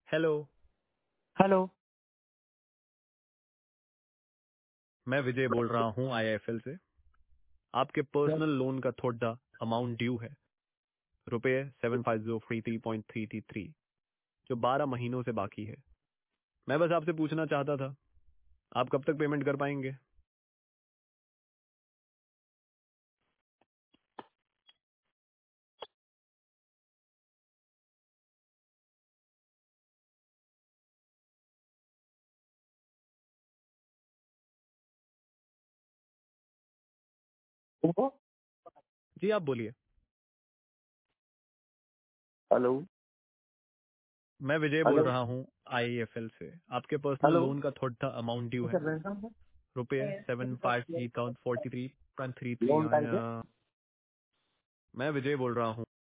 Hello. Hello. मैं विजय बोल रहा हूँ आईआईएफएल से। आपके पर्सनल लोन का थोड़ा अमाउंट ड्यू है, रुपए 7503.333, जो 12 महीनों से बाकी है। मैं बस आपसे पूछना चाहता था, आप कब तक पेमेंट कर पाएंगे? जी आप बोलिए। हेलो। मैं विजय बोल हेलो। रहा हूँ आईआईएफएल से। आपके पर्सनल हेलो। लोन का थोड़ा अमाउंट ड्यू है, रुपए 753043.33। लोन टाइप है। मैं विजय बोल रहा हूँ।